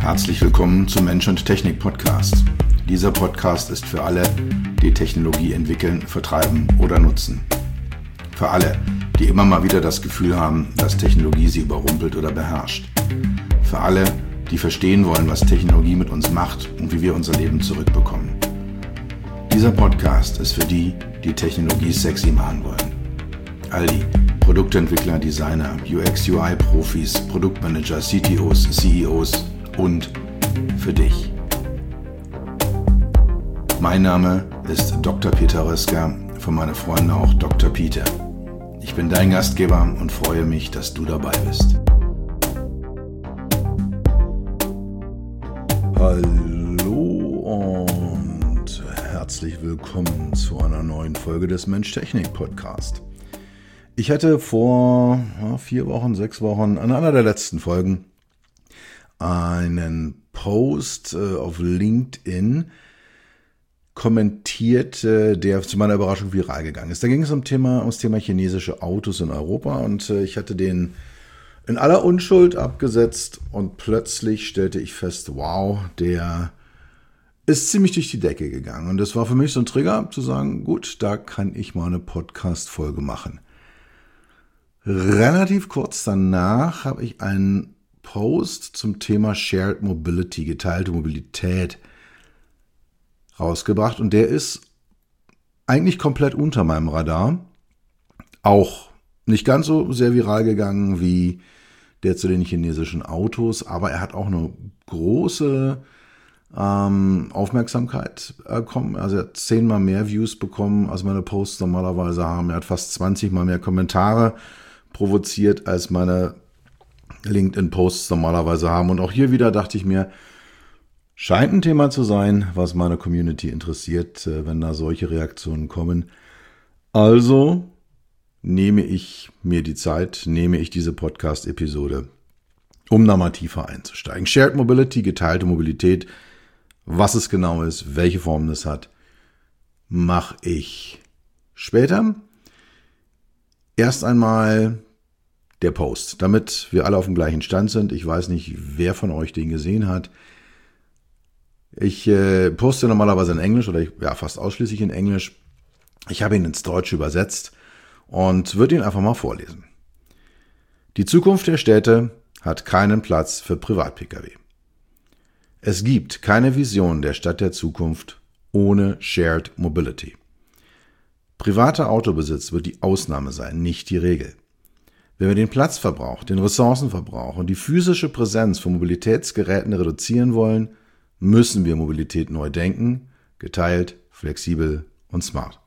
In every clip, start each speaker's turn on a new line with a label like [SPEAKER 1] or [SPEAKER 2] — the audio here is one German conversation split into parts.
[SPEAKER 1] Herzlich willkommen zum Mensch und Technik Podcast. Dieser Podcast ist für alle, die Technologie entwickeln, vertreiben oder nutzen. Für alle, die immer mal wieder das Gefühl haben, dass Technologie sie überrumpelt oder beherrscht. Für alle, die verstehen wollen, was Technologie mit uns macht und wie wir unser Leben zurückbekommen. Dieser Podcast ist für die, die Technologie sexy machen wollen. All die Produktentwickler, Designer, UX-UI-Profis, Produktmanager, CTOs, CEOs und für dich. Mein Name ist Dr. Peter Röska, von meinen Freunden auch Dr. Peter. Ich bin dein Gastgeber und freue mich, dass du dabei bist. Hallo und herzlich willkommen zu einer neuen Folge des Mensch-Technik-Podcast. Ich hatte vor 6 Wochen, an einer der letzten Folgen, einen Post auf LinkedIn kommentiert, der zu meiner Überraschung viral gegangen ist. Da ging es ums Thema chinesische Autos in Europa und ich hatte den in aller Unschuld abgesetzt und plötzlich stellte ich fest, wow, der ist ziemlich durch die Decke gegangen. Und das war für mich so ein Trigger zu sagen, gut, da kann ich mal eine Podcast-Folge machen. Relativ kurz danach habe ich einen Post zum Thema Shared Mobility, geteilte Mobilität, rausgebracht. Und der ist eigentlich komplett unter meinem Radar. Auch nicht ganz so sehr viral gegangen wie der zu den chinesischen Autos, aber er hat auch eine große Aufmerksamkeit bekommen. Also er hat 10-mal mehr Views bekommen, als meine Posts normalerweise haben. Er hat fast 20-mal mehr Kommentare provoziert, als meine LinkedIn-Posts normalerweise haben. Und auch hier wieder dachte ich mir, scheint ein Thema zu sein, was meine Community interessiert, wenn da solche Reaktionen kommen. Also nehme ich mir die Zeit, nehme ich diese Podcast-Episode, um da mal tiefer einzusteigen. Shared Mobility, geteilte Mobilität, was es genau ist, welche Form das hat, mache ich später. Erst einmal der Post, damit wir alle auf dem gleichen Stand sind. Ich weiß nicht, wer von euch den gesehen hat. Ich poste normalerweise in Englisch oder fast ausschließlich in Englisch. Ich habe ihn ins Deutsche übersetzt und würde ihn einfach mal vorlesen. Die Zukunft der Städte hat keinen Platz für Privat-Pkw. Es gibt keine Vision der Stadt der Zukunft ohne Shared Mobility. Privater Autobesitz wird die Ausnahme sein, nicht die Regel. Wenn wir den Platzverbrauch, den Ressourcenverbrauch und die physische Präsenz von Mobilitätsgeräten reduzieren wollen, müssen wir Mobilität neu denken, geteilt, flexibel und smart.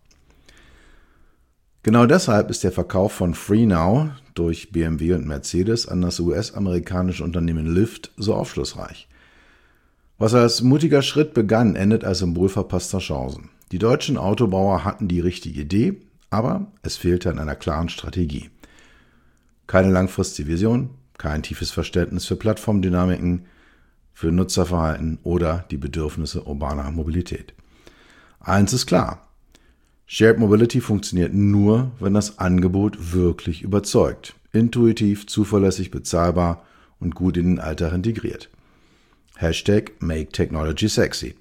[SPEAKER 1] Genau deshalb ist der Verkauf von FreeNow durch BMW und Mercedes an das US-amerikanische Unternehmen Lyft so aufschlussreich. Was als mutiger Schritt begann, endet als Symbol verpasster Chancen. Die deutschen Autobauer hatten die richtige Idee, aber es fehlte an einer klaren Strategie. Keine langfristige Vision, kein tiefes Verständnis für Plattformdynamiken, für Nutzerverhalten oder die Bedürfnisse urbaner Mobilität. Eins ist klar: Shared Mobility funktioniert nur, wenn das Angebot wirklich überzeugt, intuitiv, zuverlässig, bezahlbar und gut in den Alltag integriert. #MakeTechnologySexy.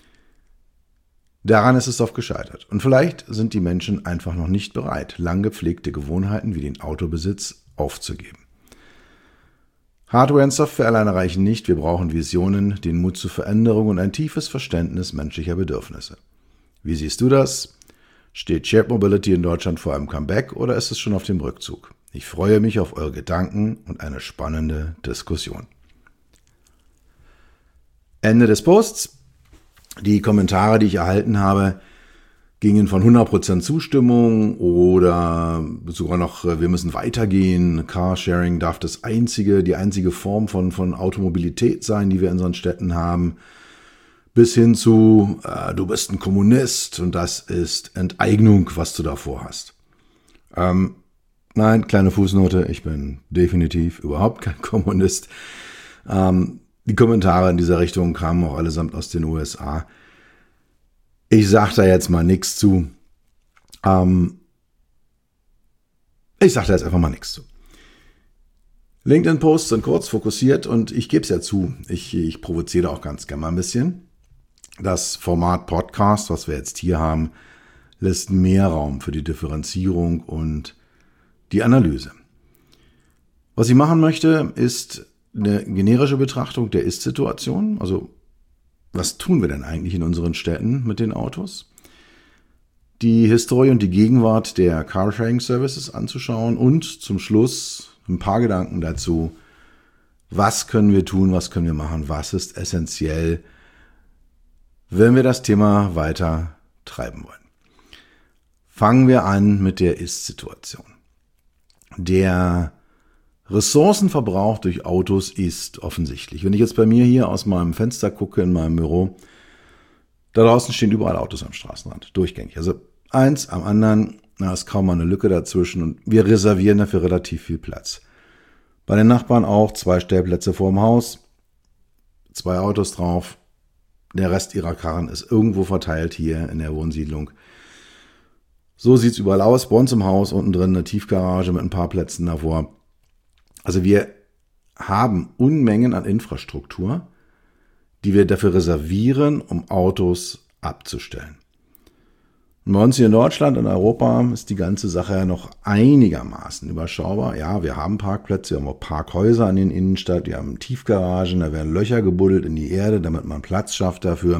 [SPEAKER 1] Daran ist es oft gescheitert. Und vielleicht sind die Menschen einfach noch nicht bereit, lang gepflegte Gewohnheiten wie den Autobesitz aufzugeben. Hardware und Software alleine reichen nicht. Wir brauchen Visionen, den Mut zur Veränderung und ein tiefes Verständnis menschlicher Bedürfnisse. Wie siehst du das? Steht Shared Mobility in Deutschland vor einem Comeback oder ist es schon auf dem Rückzug? Ich freue mich auf eure Gedanken und eine spannende Diskussion. Ende des Posts. Die Kommentare, die ich erhalten habe, gingen von 100% Zustimmung oder sogar noch, wir müssen weitergehen. Carsharing darf die einzige Form von Automobilität sein, die wir in unseren Städten haben, bis hin zu, du bist ein Kommunist und das ist Enteignung, was du davor hast. Nein, kleine Fußnote, ich bin definitiv überhaupt kein Kommunist. Die Kommentare in dieser Richtung kamen auch allesamt aus den USA. Ich sage da jetzt mal nichts zu. Ich sage da jetzt einfach mal nichts zu. LinkedIn-Posts sind kurz, fokussiert und ich gebe es ja zu, ich provoziere auch ganz gerne mal ein bisschen. Das Format Podcast, was wir jetzt hier haben, lässt mehr Raum für die Differenzierung und die Analyse. Was ich machen möchte, ist eine generische Betrachtung der Ist-Situation. Also, was tun wir denn eigentlich in unseren Städten mit den Autos? Die Historie und die Gegenwart der Carsharing-Services anzuschauen und zum Schluss ein paar Gedanken dazu, was können wir tun, was können wir machen, was ist essentiell, wenn wir das Thema weiter treiben wollen. Fangen wir an mit der Ist-Situation. Der Ressourcenverbrauch durch Autos ist offensichtlich. Wenn ich jetzt bei mir hier aus meinem Fenster gucke in meinem Büro, da draußen stehen überall Autos am Straßenrand, durchgängig. Also eins am anderen, da ist kaum mal eine Lücke dazwischen und wir reservieren dafür relativ viel Platz. Bei den Nachbarn auch 2 Stellplätze vorm Haus, 2 Autos drauf, der Rest ihrer Karren ist irgendwo verteilt hier in der Wohnsiedlung. So sieht's überall aus, bei uns im Haus, unten drin eine Tiefgarage mit ein paar Plätzen davor. Also wir haben Unmengen an Infrastruktur, die wir dafür reservieren, um Autos abzustellen. Und bei uns hier in Deutschland und Europa ist die ganze Sache ja noch einigermaßen überschaubar. Ja, wir haben Parkplätze, wir haben auch Parkhäuser in den Innenstadt, wir haben Tiefgaragen, da werden Löcher gebuddelt in die Erde, damit man Platz schafft dafür.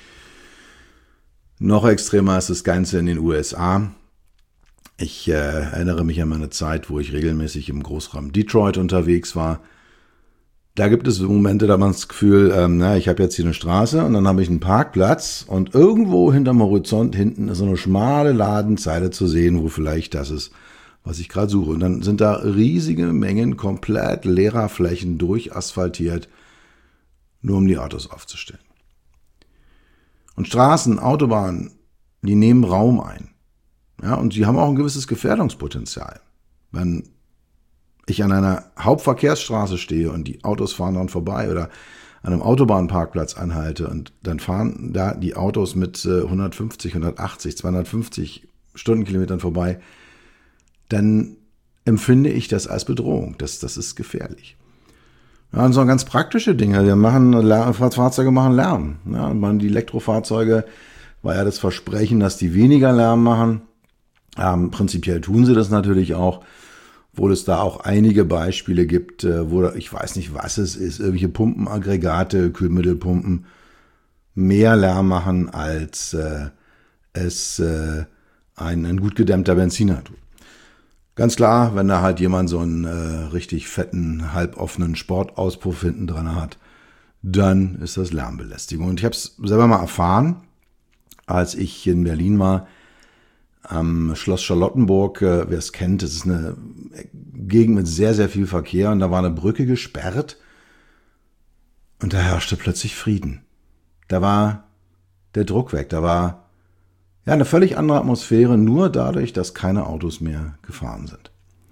[SPEAKER 1] Noch extremer ist das Ganze in den USA. Ich erinnere mich an meine Zeit, wo ich regelmäßig im Großraum Detroit unterwegs war. Da gibt es Momente, da hat man das Gefühl, ich habe jetzt hier eine Straße und dann habe ich einen Parkplatz und irgendwo hinterm Horizont hinten ist so eine schmale Ladenzeile zu sehen, wo vielleicht das ist, was ich gerade suche. Und dann sind da riesige Mengen komplett leerer Flächen durchasphaltiert, nur um die Autos aufzustellen. Und Straßen, Autobahnen, die nehmen Raum ein. Ja, und sie haben auch ein gewisses Gefährdungspotenzial. Wenn ich an einer Hauptverkehrsstraße stehe und die Autos fahren dran vorbei oder an einem Autobahnparkplatz anhalte und dann fahren da die Autos mit 150, 180, 250 Stundenkilometern vorbei, dann empfinde ich das als Bedrohung. Das ist gefährlich. Ja, und so ganz praktische Dinge. Fahrzeuge machen Lärm. Ja, die Elektrofahrzeuge war ja das Versprechen, dass die weniger Lärm machen. Prinzipiell tun sie das natürlich auch, obwohl es da auch einige Beispiele gibt, wo ich weiß nicht, was es ist, irgendwelche Pumpenaggregate, Kühlmittelpumpen mehr Lärm machen, als es ein gut gedämmter Benziner tut. Ganz klar, wenn da halt jemand so einen richtig fetten, halboffenen Sportauspuff hinten dran hat, dann ist das Lärmbelästigung. Und ich habe es selber mal erfahren, als ich in Berlin war, am Schloss Charlottenburg, wer es kennt, das ist eine Gegend mit sehr, sehr viel Verkehr und da war eine Brücke gesperrt und da herrschte plötzlich Frieden. Da war der Druck weg, da war eine völlig andere Atmosphäre, nur dadurch, dass keine Autos mehr gefahren sind.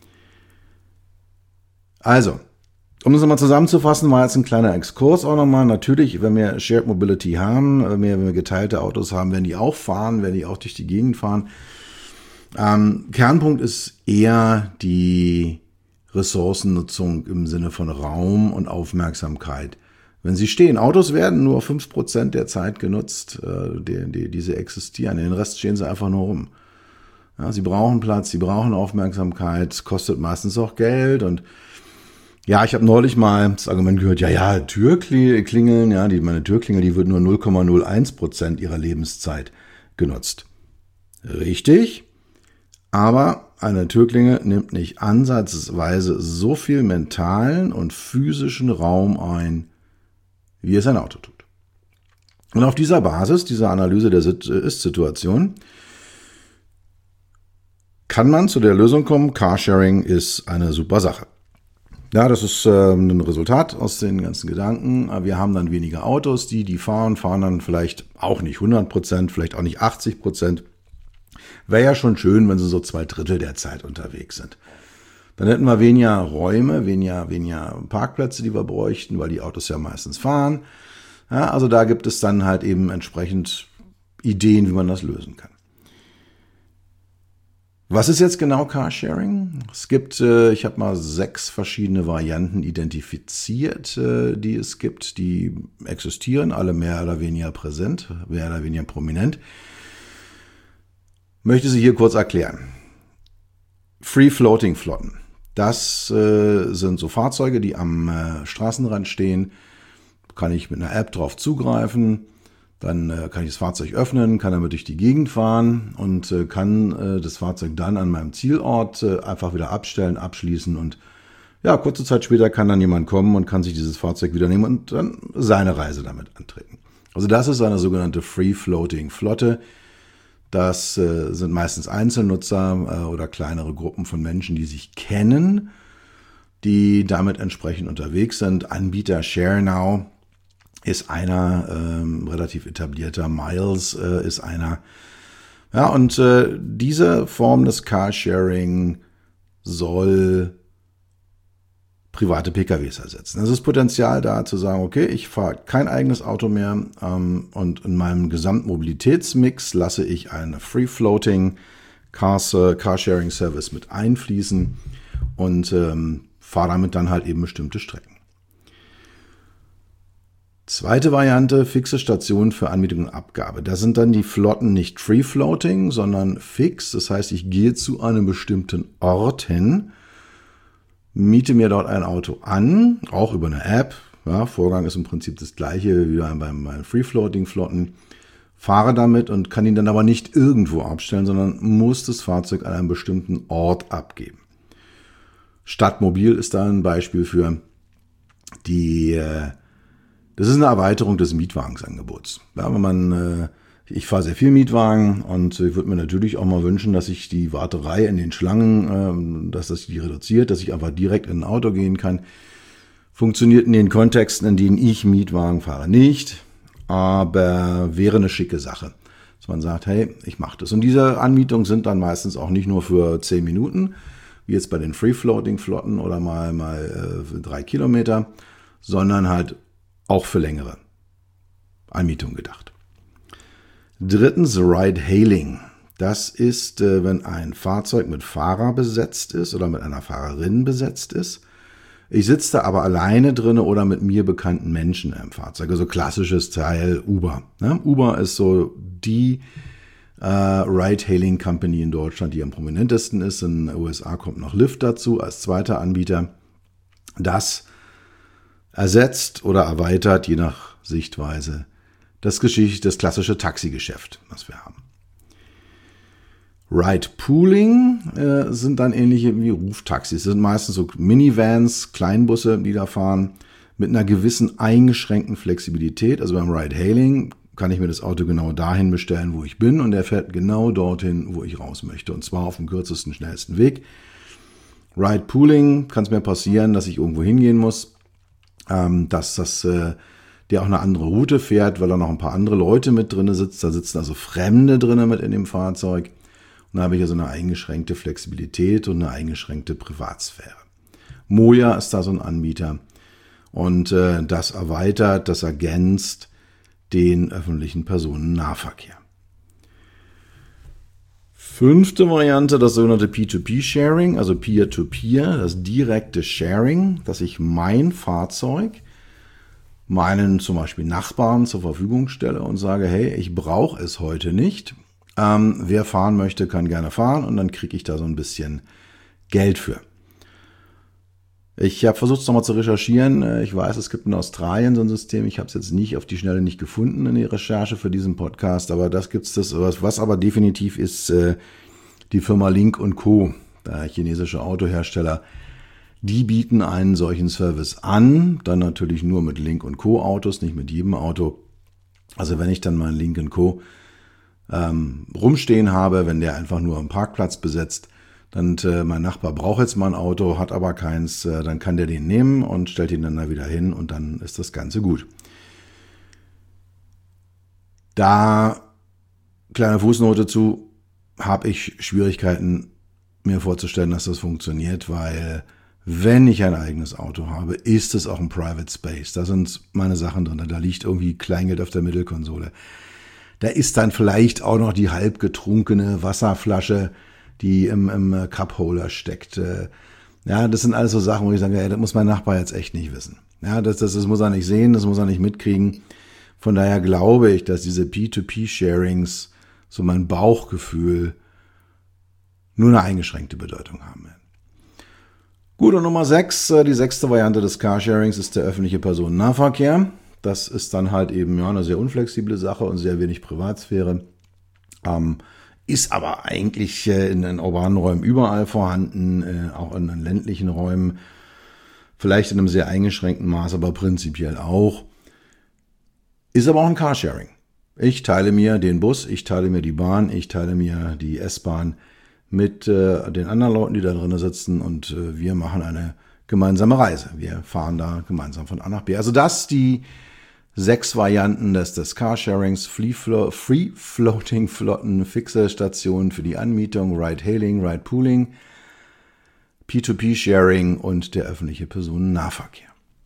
[SPEAKER 1] Also, um das nochmal zusammenzufassen, war jetzt ein kleiner Exkurs auch nochmal. Natürlich, wenn wir Shared Mobility haben, wenn wir geteilte Autos haben, werden die auch fahren, werden die auch durch die Gegend fahren. Kernpunkt ist eher die Ressourcennutzung im Sinne von Raum und Aufmerksamkeit. Wenn sie stehen, Autos werden nur 5% der Zeit genutzt, diese existieren. Den Rest stehen sie einfach nur rum. Ja, sie brauchen Platz, sie brauchen Aufmerksamkeit, kostet meistens auch Geld. Und ja, ich habe neulich mal das Argument gehört, Türklingeln, meine Türklingel, die wird nur 0,01% ihrer Lebenszeit genutzt. Richtig, aber eine Türklingel nimmt nicht ansatzweise so viel mentalen und physischen Raum ein, wie es ein Auto tut. Und auf dieser Basis, dieser Analyse der Ist-Situation, kann man zu der Lösung kommen, Carsharing ist eine super Sache. Ja, das ist ein Resultat aus den ganzen Gedanken. Wir haben dann weniger Autos, die fahren dann vielleicht auch nicht 100%, vielleicht auch nicht 80%. Wäre ja schon schön, wenn sie so 2/3 der Zeit unterwegs sind. Dann hätten wir weniger Räume, weniger Parkplätze, die wir bräuchten, weil die Autos ja meistens fahren. Ja, also da gibt es dann halt eben entsprechend Ideen, wie man das lösen kann. Was ist jetzt genau Carsharing? Es gibt, ich habe mal 6 verschiedene Varianten identifiziert, die es gibt, die existieren, alle mehr oder weniger präsent, mehr oder weniger prominent. Möchte sie hier kurz erklären. Free-Floating-Flotten. Das sind so Fahrzeuge, die am Straßenrand stehen. Kann ich mit einer App drauf zugreifen. Dann kann ich das Fahrzeug öffnen, kann damit durch die Gegend fahren und kann das Fahrzeug dann an meinem Zielort einfach wieder abstellen, abschließen und ja, kurze Zeit später kann dann jemand kommen und kann sich dieses Fahrzeug wieder nehmen und dann seine Reise damit antreten. Also das ist eine sogenannte Free-Floating-Flotte. Das sind meistens Einzelnutzer oder kleinere Gruppen von Menschen, die sich kennen, die damit entsprechend unterwegs sind. Anbieter ShareNow ist einer, relativ etablierter, Miles ist einer. Ja, und diese Form des Carsharing soll private PKWs ersetzen. Es ist Potenzial da zu sagen, okay, ich fahre kein eigenes Auto mehr und in meinem Gesamtmobilitätsmix lasse ich eine Free-Floating Carsharing Service mit einfließen und fahre damit dann halt eben bestimmte Strecken. Zweite Variante, fixe Stationen für Anmietung und Abgabe. Da sind dann die Flotten nicht Free-Floating, sondern fix. Das heißt, ich gehe zu einem bestimmten Ort hin, miete mir dort ein Auto an, auch über eine App. Ja, Vorgang ist im Prinzip das gleiche wie beim Free-Floating-Flotten. Fahre damit und kann ihn dann aber nicht irgendwo abstellen, sondern muss das Fahrzeug an einem bestimmten Ort abgeben. Stadtmobil ist da ein Beispiel für das ist eine Erweiterung des Mietwagensangebots. Ja, ich fahre sehr viel Mietwagen und ich würde mir natürlich auch mal wünschen, dass ich die Warterei in den Schlangen, dass das die reduziert, dass ich einfach direkt in ein Auto gehen kann. Funktioniert in den Kontexten, in denen ich Mietwagen fahre, nicht, aber wäre eine schicke Sache, dass man sagt, hey, ich mache das. Und diese Anmietungen sind dann meistens auch nicht nur für 10 Minuten, wie jetzt bei den Free-Floating-Flotten oder mal 3 Kilometer, sondern halt auch für längere Anmietungen gedacht. Drittens, Ride-Hailing. Das ist, wenn ein Fahrzeug mit Fahrer besetzt ist oder mit einer Fahrerin besetzt ist. Ich sitze da aber alleine drin oder mit mir bekannten Menschen im Fahrzeug. Also klassisches Teil Uber. Ne? Uber ist so die Ride-Hailing-Company in Deutschland, die am prominentesten ist. In den USA kommt noch Lyft dazu als zweiter Anbieter. Das ersetzt oder erweitert, je nach Sichtweise, das klassische Taxigeschäft, was wir haben. Ride-Pooling sind dann ähnliche wie Ruftaxis. Das sind meistens so Minivans, Kleinbusse, die da fahren, mit einer gewissen eingeschränkten Flexibilität. Also beim Ride-Hailing kann ich mir das Auto genau dahin bestellen, wo ich bin, und er fährt genau dorthin, wo ich raus möchte, und zwar auf dem kürzesten, schnellsten Weg. Ride-Pooling kann es mir passieren, dass ich irgendwo hingehen muss, dass der auch eine andere Route fährt, weil da noch ein paar andere Leute mit drin sitzen. Da sitzen also Fremde drin mit in dem Fahrzeug. Und da habe ich also eine eingeschränkte Flexibilität und eine eingeschränkte Privatsphäre. Moja ist da so ein Anbieter. Und das erweitert, das ergänzt den öffentlichen Personennahverkehr. 5. Variante, das sogenannte P2P-Sharing, also Peer-to-Peer, das direkte Sharing, dass ich mein Fahrzeug meinen zum Beispiel Nachbarn zur Verfügung stelle und sage, hey, ich brauche es heute nicht. Wer fahren möchte, kann gerne fahren, und dann kriege ich da so ein bisschen Geld für. Ich habe versucht, es nochmal zu recherchieren. Ich weiß, es gibt in Australien so ein System. Ich habe es jetzt nicht auf die Schnelle nicht gefunden in der Recherche für diesen Podcast, aber das gibt's das. Was aber definitiv ist, die Firma Lynk & Co., der chinesische Autohersteller, die bieten einen solchen Service an. Dann natürlich nur mit Lynk & Co. Autos, nicht mit jedem Auto. Also wenn ich dann meinen Lynk & Co. Rumstehen habe, wenn der einfach nur einen Parkplatz besetzt, dann mein Nachbar braucht jetzt mal ein Auto, hat aber keins, dann kann der den nehmen und stellt ihn dann da wieder hin, und dann ist das Ganze gut. Da, kleine Fußnote zu, habe ich Schwierigkeiten, mir vorzustellen, dass das funktioniert, weil wenn ich ein eigenes Auto habe, ist es auch ein Private Space. Da sind meine Sachen drin, da liegt irgendwie Kleingeld auf der Mittelkonsole. Da ist dann vielleicht auch noch die halb getrunkene Wasserflasche, die im Cup-Holder steckt. Ja, das sind alles so Sachen, wo ich sage, das muss mein Nachbar jetzt echt nicht wissen. Ja, das muss er nicht sehen, das muss er nicht mitkriegen. Von daher glaube ich, dass diese P2P-Sharings, so mein Bauchgefühl, nur eine eingeschränkte Bedeutung haben werden. Gut, und Nummer 6, die 6. Variante des Carsharings ist der öffentliche Personennahverkehr. Das ist dann halt eben eine sehr unflexible Sache und sehr wenig Privatsphäre. Ist aber eigentlich in den urbanen Räumen überall vorhanden, auch in den ländlichen Räumen, vielleicht in einem sehr eingeschränkten Maß, aber prinzipiell auch. Ist aber auch ein Carsharing. Ich teile mir den Bus, ich teile mir die Bahn, ich teile mir die S-Bahn mit den anderen Leuten, die da drinnen sitzen und wir machen eine gemeinsame Reise. Wir fahren da gemeinsam von A nach B. Also das die 6 Varianten des Carsharings, Free-Floating Flotten, fixe Stationen für die Anmietung, Ride-Hailing, Ride-Pooling, P2P-Sharing und der öffentliche Personennahverkehr.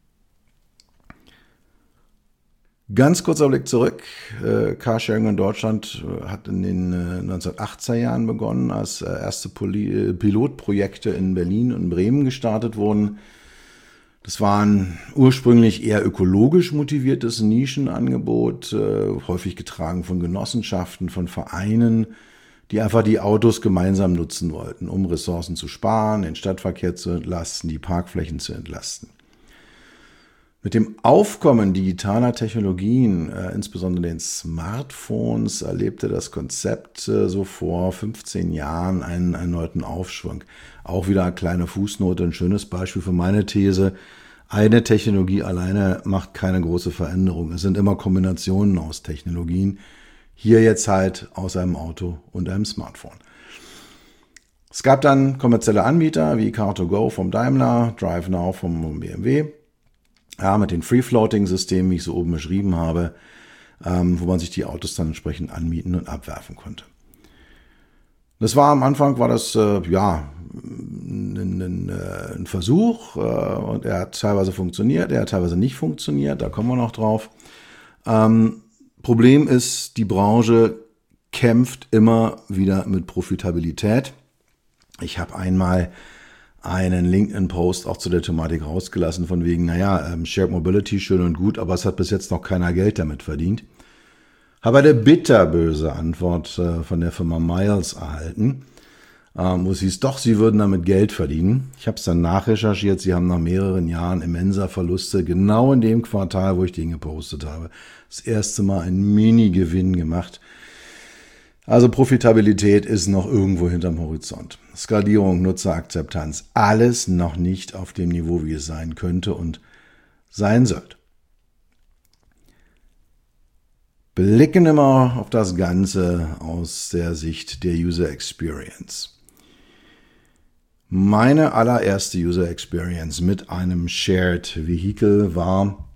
[SPEAKER 1] Ganz kurzer Blick zurück. Carsharing in Deutschland hat in den 1980er Jahren begonnen, als erste Pilotprojekte in Berlin und Bremen gestartet wurden. Das waren ursprünglich eher ökologisch motiviertes Nischenangebot, häufig getragen von Genossenschaften, von Vereinen, die einfach die Autos gemeinsam nutzen wollten, um Ressourcen zu sparen, den Stadtverkehr zu entlasten, die Parkflächen zu entlasten. Mit dem Aufkommen digitaler Technologien, insbesondere den Smartphones, erlebte das Konzept so vor 15 Jahren einen erneuten Aufschwung. Auch wieder eine kleine Fußnote, ein schönes Beispiel für meine These. Eine Technologie alleine macht keine große Veränderung. Es sind immer Kombinationen aus Technologien. Hier jetzt halt aus einem Auto und einem Smartphone. Es gab dann kommerzielle Anbieter wie Car2Go vom Daimler, DriveNow vom BMW. Ja, mit den Free-Floating-Systemen, wie ich so oben beschrieben habe, wo man sich die Autos dann entsprechend anmieten und abwerfen konnte. Das war am Anfang, war das ein Versuch und er hat teilweise funktioniert, er hat teilweise nicht funktioniert, da kommen wir noch drauf. Problem ist, die Branche kämpft immer wieder mit Profitabilität. Ich habe einmal einen LinkedIn-Post auch zu der Thematik rausgelassen, von wegen, Shared Mobility schön und gut, aber es hat bis jetzt noch keiner Geld damit verdient. Habe eine bitterböse Antwort von der Firma Miles erhalten, wo es hieß, doch, sie würden damit Geld verdienen. Ich habe es dann nachrecherchiert, sie haben nach mehreren Jahren immenser Verluste, genau in dem Quartal, wo ich den gepostet habe, das erste Mal einen Mini-Gewinn gemacht. Also Profitabilität ist noch irgendwo hinterm Horizont. Skalierung, Nutzerakzeptanz, alles noch nicht auf dem Niveau, wie es sein könnte und sein sollte. Blicken immer auf das Ganze aus der Sicht der User Experience. Meine allererste User Experience mit einem Shared Vehicle war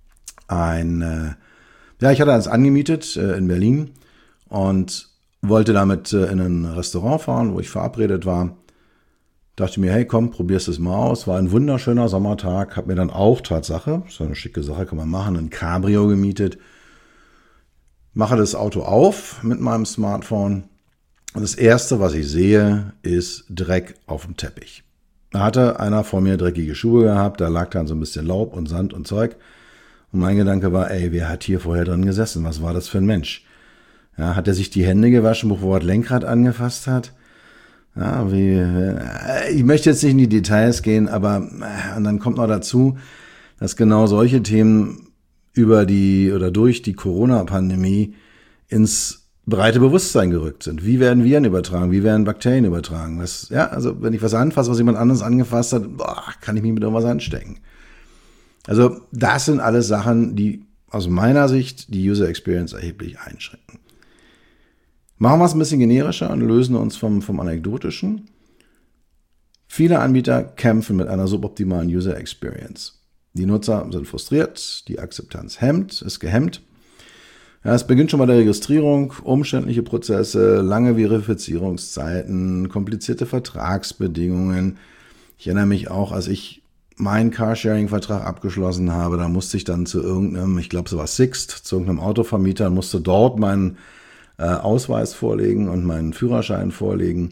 [SPEAKER 1] ich hatte eins angemietet in Berlin und wollte damit in ein Restaurant fahren, wo ich verabredet war. Dachte mir, hey komm, probierst es mal aus. War ein wunderschöner Sommertag. Hab mir dann auch, Tatsache, so eine schicke Sache, kann man machen, ein Cabrio gemietet. Mache das Auto auf mit meinem Smartphone. Und das Erste, was ich sehe, ist Dreck auf dem Teppich. Da hatte einer vor mir dreckige Schuhe gehabt. Da lag dann so ein bisschen Laub und Sand und Zeug. Und mein Gedanke war, wer hat hier vorher drin gesessen? Was war das für ein Mensch? Ja, hat er sich die Hände gewaschen, bevor er das Lenkrad angefasst hat? Ja, ich möchte jetzt nicht in die Details gehen, aber und dann kommt noch dazu, dass genau solche Themen durch die Corona-Pandemie ins breite Bewusstsein gerückt sind. Wie werden Viren übertragen? Wie werden Bakterien übertragen? Also wenn ich was anfasse, was jemand anderes angefasst hat, kann ich mich mit irgendwas anstecken. Also das sind alles Sachen, die aus meiner Sicht die User Experience erheblich einschränken. Machen wir es ein bisschen generischer und lösen uns vom Anekdotischen. Viele Anbieter kämpfen mit einer suboptimalen User Experience. Die Nutzer sind frustriert, die Akzeptanz ist gehemmt. Ja, es beginnt schon bei der Registrierung, umständliche Prozesse, lange Verifizierungszeiten, komplizierte Vertragsbedingungen. Ich erinnere mich auch, als ich meinen Carsharing-Vertrag abgeschlossen habe, da musste ich dann zu irgendeinem, ich glaube es war Sixt, zu irgendeinem Autovermieter, musste dort meinen Ausweis vorlegen und meinen Führerschein vorlegen.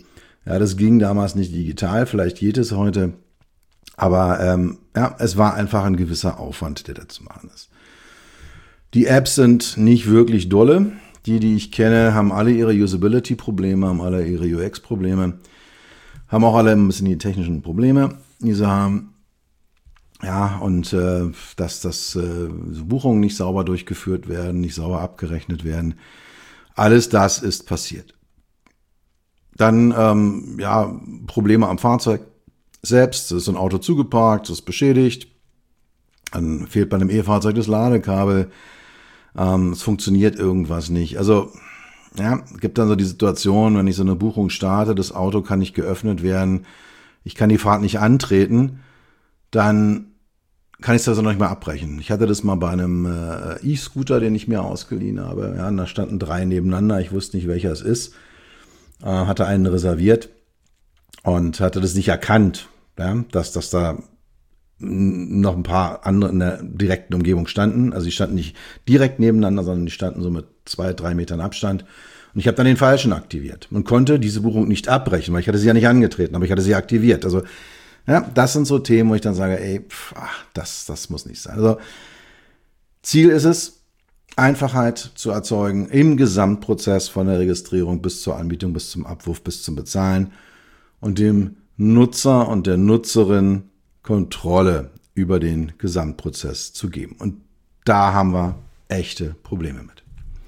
[SPEAKER 1] Ja, das ging damals nicht digital, vielleicht geht es heute. Aber es war einfach ein gewisser Aufwand, der da zu machen ist. Die Apps sind nicht wirklich dolle. Die ich kenne, haben alle ihre Usability-Probleme, haben alle ihre UX-Probleme, haben auch alle ein bisschen die technischen Probleme, die sie haben. Ja, und dass Buchungen nicht sauber durchgeführt werden, nicht sauber abgerechnet werden. Alles das ist passiert. Dann Probleme am Fahrzeug selbst. Es ist ein Auto zugeparkt, es ist beschädigt. Dann fehlt bei einem E-Fahrzeug das Ladekabel. Es funktioniert irgendwas nicht. Also ja, gibt dann so die Situation, wenn ich so eine Buchung starte, das Auto kann nicht geöffnet werden, ich kann die Fahrt nicht antreten, dann kann ich es also noch nicht mal abbrechen. Ich hatte das mal bei einem E-Scooter, den ich mir ausgeliehen habe. Ja, und da standen 3 nebeneinander, ich wusste nicht, welcher es ist. Hatte einen reserviert und hatte das nicht erkannt, ja, dass da noch ein paar andere in der direkten Umgebung standen. Also die standen nicht direkt nebeneinander, sondern die standen so mit 2-3 Metern Abstand. Und ich habe dann den falschen aktiviert und konnte diese Buchung nicht abbrechen, weil ich hatte sie ja nicht angetreten, aber ich hatte sie aktiviert. Also ja, das sind so Themen, wo ich dann sage, das muss nicht sein. Also Ziel ist es, Einfachheit zu erzeugen im Gesamtprozess von der Registrierung bis zur Anbietung, bis zum Abwurf, bis zum Bezahlen und dem Nutzer und der Nutzerin Kontrolle über den Gesamtprozess zu geben. Und da haben wir echte Probleme mit.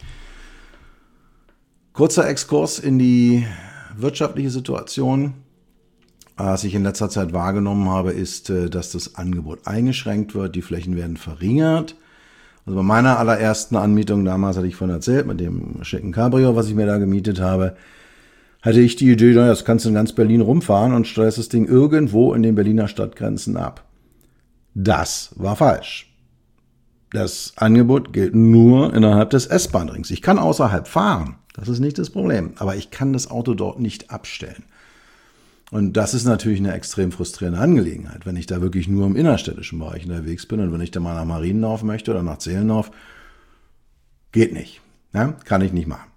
[SPEAKER 1] Kurzer Exkurs in die wirtschaftliche Situation. Was ich in letzter Zeit wahrgenommen habe, ist, dass das Angebot eingeschränkt wird, die Flächen werden verringert. Also bei meiner allerersten Anmietung, damals hatte ich von erzählt, mit dem schicken Cabrio, was ich mir da gemietet habe, hatte ich die Idee, das kannst du in ganz Berlin rumfahren und steuerst das Ding irgendwo in den Berliner Stadtgrenzen ab. Das war falsch. Das Angebot gilt nur innerhalb des S-Bahn-Rings. Ich kann außerhalb fahren, das ist nicht das Problem, aber ich kann das Auto dort nicht abstellen. Und das ist natürlich eine extrem frustrierende Angelegenheit, wenn ich da wirklich nur im innerstädtischen Bereich unterwegs bin und wenn ich da mal nach Mariendorf möchte oder nach Zehlendorf, geht nicht. Ja, kann ich nicht machen.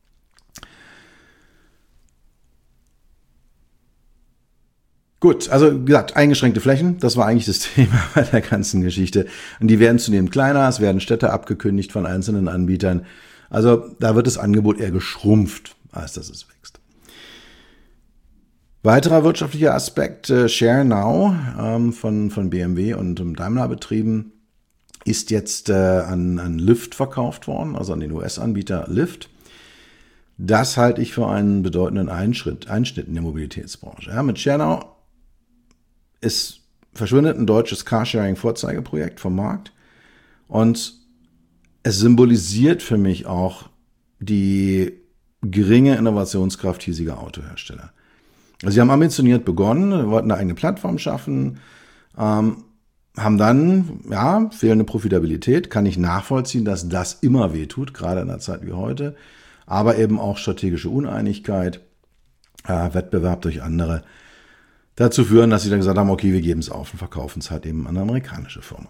[SPEAKER 1] Gut, also wie gesagt, eingeschränkte Flächen, das war eigentlich das Thema bei der ganzen Geschichte. Und die werden zunehmend kleiner, es werden Städte abgekündigt von einzelnen Anbietern. Also da wird das Angebot eher geschrumpft, als dass es wächst. Weiterer wirtschaftlicher Aspekt, Share Now von BMW und Daimler betrieben, ist jetzt an Lyft verkauft worden, also an den US-Anbieter Lyft. Das halte ich für einen bedeutenden Einschnitt in der Mobilitätsbranche. Ja, mit Share Now verschwindet ein deutsches Carsharing-Vorzeigeprojekt vom Markt und es symbolisiert für mich auch die geringe Innovationskraft hiesiger Autohersteller. Also sie haben ambitioniert begonnen, wollten eine eigene Plattform schaffen, haben dann, fehlende Profitabilität, kann ich nachvollziehen, dass das immer wehtut, gerade in einer Zeit wie heute, aber eben auch strategische Uneinigkeit, Wettbewerb durch andere, dazu führen, dass sie dann gesagt haben, okay, wir geben es auf und verkaufen es halt eben an eine amerikanische Firma.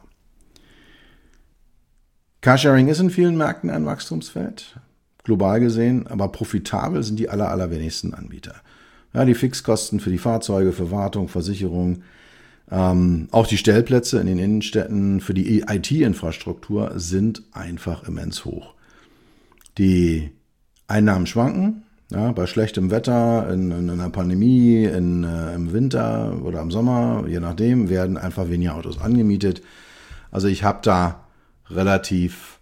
[SPEAKER 1] Carsharing ist in vielen Märkten ein Wachstumsfeld, global gesehen, aber profitabel sind die allerwenigsten Anbieter. Ja, die Fixkosten für die Fahrzeuge, für Wartung, Versicherung, auch die Stellplätze in den Innenstädten für die IT-Infrastruktur sind einfach immens hoch. Die Einnahmen schwanken, ja, bei schlechtem Wetter, in einer Pandemie, im Winter oder im Sommer, je nachdem, werden einfach weniger Autos angemietet. Also ich habe da relativ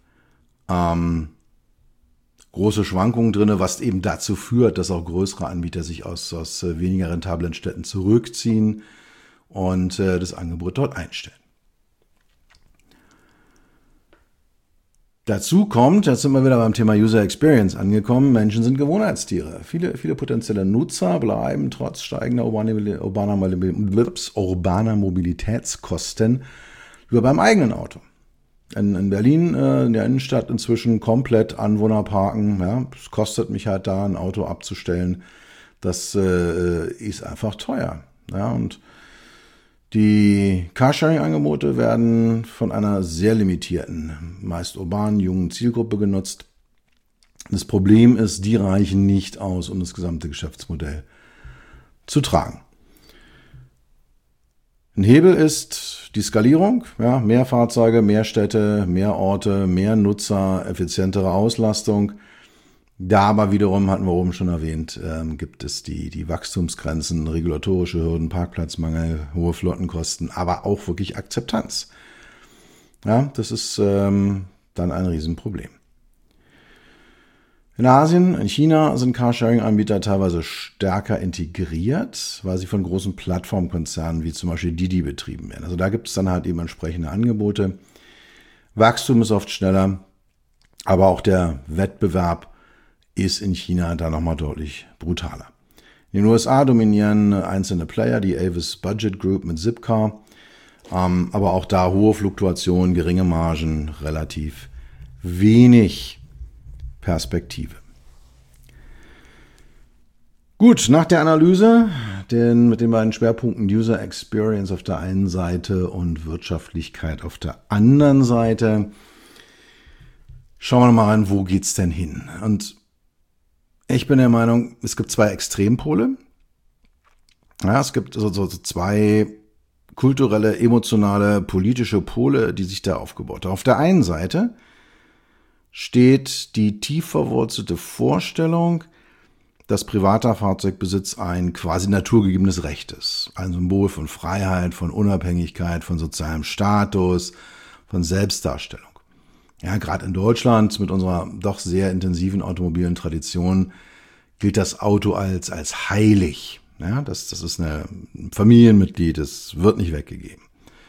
[SPEAKER 1] große Schwankungen drin, was eben dazu führt, dass auch größere Anbieter sich aus weniger rentablen Städten zurückziehen und das Angebot dort einstellen. Dazu kommt, jetzt sind wir wieder beim Thema User Experience angekommen, Menschen sind Gewohnheitstiere. Viele potenzielle Nutzer bleiben trotz steigender urbaner Mobilitätskosten lieber beim eigenen Auto. In Berlin, in der Innenstadt inzwischen komplett Anwohner parken. Ja, es kostet mich halt da, ein Auto abzustellen. Das ist einfach teuer. Ja, und die Carsharing-Angebote werden von einer sehr limitierten, meist urbanen, jungen Zielgruppe genutzt. Das Problem ist, die reichen nicht aus, um das gesamte Geschäftsmodell zu tragen. Ein Hebel ist die Skalierung, ja, mehr Fahrzeuge, mehr Städte, mehr Orte, mehr Nutzer, effizientere Auslastung. Da aber wiederum, hatten wir oben schon erwähnt, gibt es die Wachstumsgrenzen, regulatorische Hürden, Parkplatzmangel, hohe Flottenkosten, aber auch wirklich Akzeptanz. Ja, das ist dann ein Riesenproblem. In Asien, in China sind Carsharing-Anbieter teilweise stärker integriert, weil sie von großen Plattformkonzernen wie zum Beispiel Didi betrieben werden. Also da gibt es dann halt eben entsprechende Angebote. Wachstum ist oft schneller, aber auch der Wettbewerb ist in China da nochmal deutlich brutaler. In den USA dominieren einzelne Player, die Avis Budget Group mit Zipcar, aber auch da hohe Fluktuationen, geringe Margen, relativ wenig Perspektive. Gut, nach der Analyse mit den beiden Schwerpunkten User Experience auf der einen Seite und Wirtschaftlichkeit auf der anderen Seite, schauen wir mal rein, wo geht's denn hin? Und ich bin der Meinung, es gibt zwei Extrempole. Ja, es gibt so zwei kulturelle, emotionale, politische Pole, die sich da aufgebaut haben. Auf der einen Seite steht die tief verwurzelte Vorstellung, dass privater Fahrzeugbesitz ein quasi naturgegebenes Recht ist. Ein Symbol von Freiheit, von Unabhängigkeit, von sozialem Status, von Selbstdarstellung. Ja, gerade in Deutschland mit unserer doch sehr intensiven automobilen Tradition gilt das Auto als heilig. Ja, das ist ein Familienmitglied, das wird nicht weggegeben.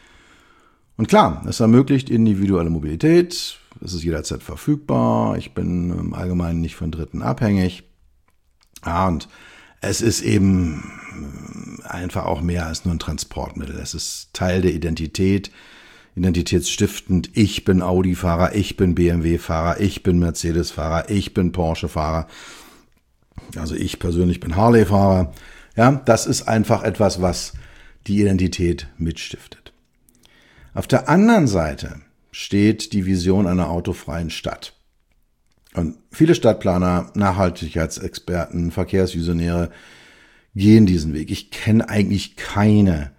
[SPEAKER 1] Und klar, es ermöglicht individuelle Mobilität, es ist jederzeit verfügbar, ich bin im Allgemeinen nicht von Dritten abhängig. Ja, und es ist eben einfach auch mehr als nur ein Transportmittel. Es ist Teil der Identität, identitätsstiftend. Ich bin Audi-Fahrer, ich bin BMW-Fahrer, ich bin Mercedes-Fahrer, ich bin Porsche-Fahrer. Also ich persönlich bin Harley-Fahrer. Ja, das ist einfach etwas, was die Identität mitstiftet. Auf der anderen Seite steht die Vision einer autofreien Stadt. Und viele Stadtplaner, Nachhaltigkeitsexperten, Verkehrsvisionäre gehen diesen Weg. Ich kenne eigentlich keine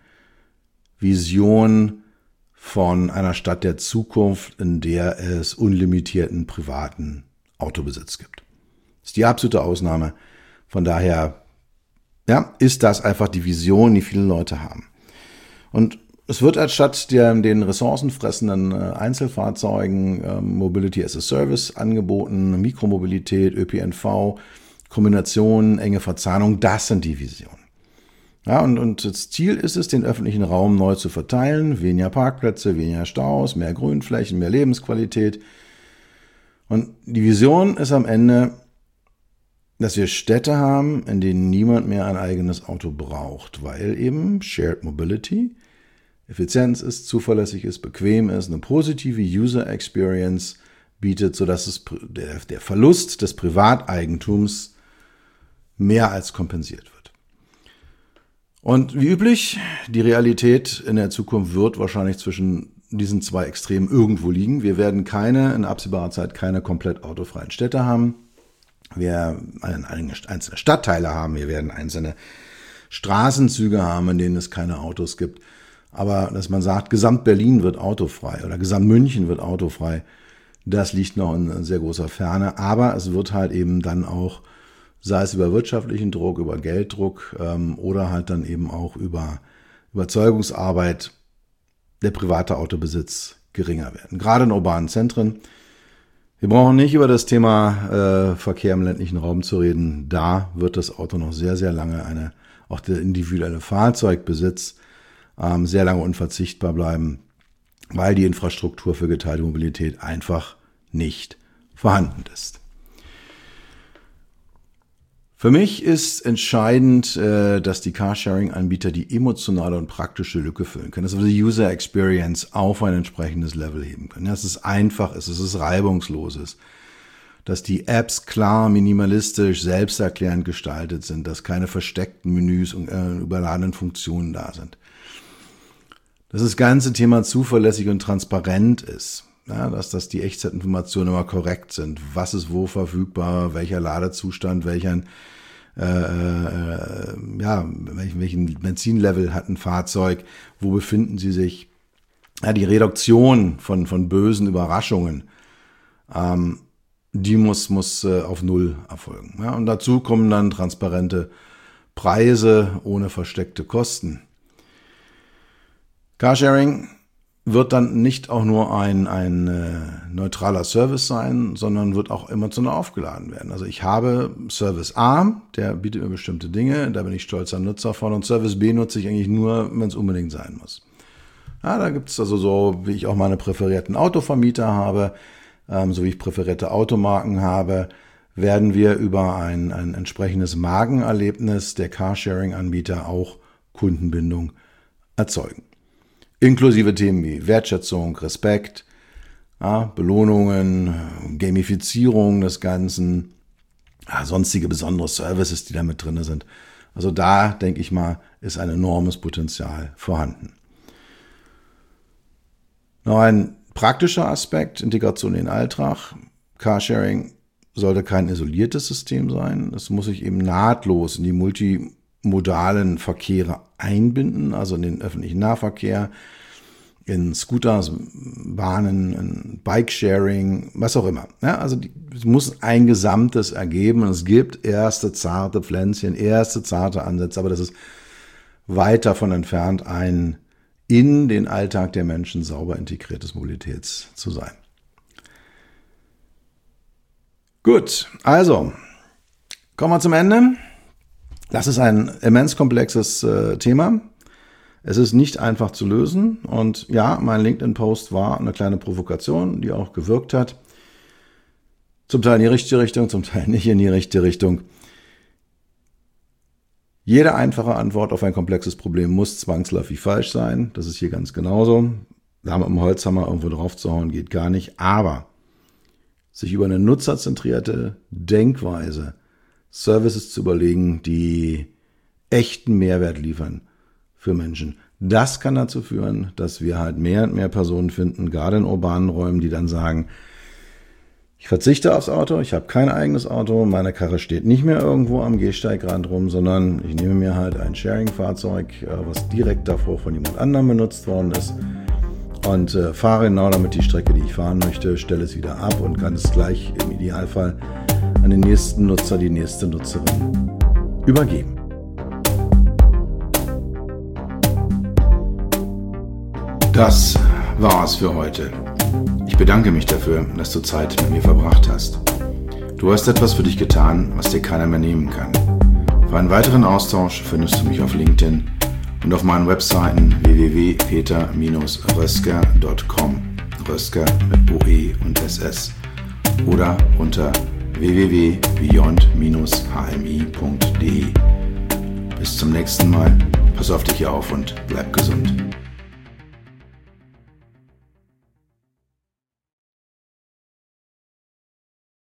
[SPEAKER 1] Vision von einer Stadt der Zukunft, in der es unlimitierten privaten Autobesitz gibt. Das ist die absolute Ausnahme. Von daher, ja, ist das einfach die Vision, die viele Leute haben. Und es wird anstatt den ressourcenfressenden Einzelfahrzeugen Mobility as a Service angeboten, Mikromobilität, ÖPNV, Kombinationen, enge Verzahnung, das sind die Visionen. Ja, und das Ziel ist es, den öffentlichen Raum neu zu verteilen, weniger Parkplätze, weniger Staus, mehr Grünflächen, mehr Lebensqualität. Und die Vision ist am Ende, dass wir Städte haben, in denen niemand mehr ein eigenes Auto braucht, weil eben Shared Mobility Effizienz ist, zuverlässig ist, bequem ist, eine positive User Experience bietet, sodass der Verlust des Privateigentums mehr als kompensiert wird. Und wie üblich, die Realität in der Zukunft wird wahrscheinlich zwischen diesen zwei Extremen irgendwo liegen. Wir werden in absehbarer Zeit keine komplett autofreien Städte haben. Wir werden einzelne Stadtteile haben, wir werden einzelne Straßenzüge haben, in denen es keine Autos gibt. Aber dass man sagt, Gesamt Berlin wird autofrei oder Gesamt München wird autofrei, das liegt noch in sehr großer Ferne. Aber es wird halt eben dann auch, sei es über wirtschaftlichen Druck, über Gelddruck oder halt dann eben auch über Überzeugungsarbeit, der private Autobesitz geringer werden. Gerade in urbanen Zentren. Wir brauchen nicht über das Thema Verkehr im ländlichen Raum zu reden. Da wird das Auto noch sehr, sehr lange auch der individuelle Fahrzeugbesitz sehr lange unverzichtbar bleiben, weil die Infrastruktur für geteilte Mobilität einfach nicht vorhanden ist. Für mich ist entscheidend, dass die Carsharing-Anbieter die emotionale und praktische Lücke füllen können, dass wir die User Experience auf ein entsprechendes Level heben können, dass es einfach ist, dass es reibungslos ist, dass die Apps klar, minimalistisch, selbsterklärend gestaltet sind, dass keine versteckten Menüs und überladenen Funktionen da sind. Dass das ganze Thema zuverlässig und transparent ist, ja, dass die Echtzeitinformationen immer korrekt sind, was ist wo verfügbar, welcher Ladezustand, welchen welchen Benzinlevel hat ein Fahrzeug, wo befinden sie sich. Ja, die Reduktion von bösen Überraschungen, die muss auf Null erfolgen. Ja, und dazu kommen dann transparente Preise ohne versteckte Kosten. Carsharing wird dann nicht auch nur ein neutraler Service sein, sondern wird auch emotional aufgeladen werden. Also ich habe Service A, der bietet mir bestimmte Dinge, da bin ich stolzer Nutzer von, und Service B nutze ich eigentlich nur, wenn es unbedingt sein muss. Ja, da gibt es also so, wie ich auch meine präferierten Autovermieter habe, so wie ich präferierte Automarken habe, werden wir über ein entsprechendes Markenerlebnis der Carsharing-Anbieter auch Kundenbindung erzeugen. Inklusive Themen wie Wertschätzung, Respekt, Belohnungen, Gamifizierung des Ganzen, sonstige besondere Services, die da mit drin sind. Also da, denke ich mal, ist ein enormes Potenzial vorhanden. Noch ein praktischer Aspekt, Integration in den Alltag. Carsharing sollte kein isoliertes System sein. Es muss sich eben nahtlos in die multimodalen Verkehre einbinden, also in den öffentlichen Nahverkehr, in Scooters, Bahnen, in Bikesharing, was auch immer. Ja, also es muss ein Gesamtes ergeben, und es gibt erste zarte Pflänzchen, erste zarte Ansätze, aber das ist weit davon entfernt, ein in den Alltag der Menschen sauber integriertes Mobilitäts zu sein. Gut, also kommen wir zum Ende. Das ist ein immens komplexes Thema. Es ist nicht einfach zu lösen, und ja, mein LinkedIn-Post war eine kleine Provokation, die auch gewirkt hat. Zum Teil in die richtige Richtung, zum Teil nicht in die richtige Richtung. Jede einfache Antwort auf ein komplexes Problem muss zwangsläufig falsch sein. Das ist hier ganz genauso. Da mit dem Holzhammer irgendwo drauf zu hauen, geht gar nicht. Aber sich über eine nutzerzentrierte Denkweise Services zu überlegen, die echten Mehrwert liefern für Menschen, das kann dazu führen, dass wir halt mehr und mehr Personen finden, gerade in urbanen Räumen, die dann sagen, ich verzichte aufs Auto, ich habe kein eigenes Auto, meine Karre steht nicht mehr irgendwo am Gehsteigrand rum, sondern ich nehme mir halt ein Sharing-Fahrzeug, was direkt davor von jemand anderem benutzt worden ist, und fahre genau damit die Strecke, die ich fahren möchte, stelle es wieder ab und kann es gleich im Idealfall an den nächsten Nutzer, die nächste Nutzerin übergeben. Das war's für heute. Ich bedanke mich dafür, dass du Zeit mit mir verbracht hast. Du hast etwas für dich getan, was dir keiner mehr nehmen kann. Für einen weiteren Austausch findest du mich auf LinkedIn und auf meinen Webseiten www.peter-rösker.com, Rösker mit OE und SS, oder unter www.beyond-hmi.de. Bis zum nächsten Mal, pass auf dich auf und bleib gesund.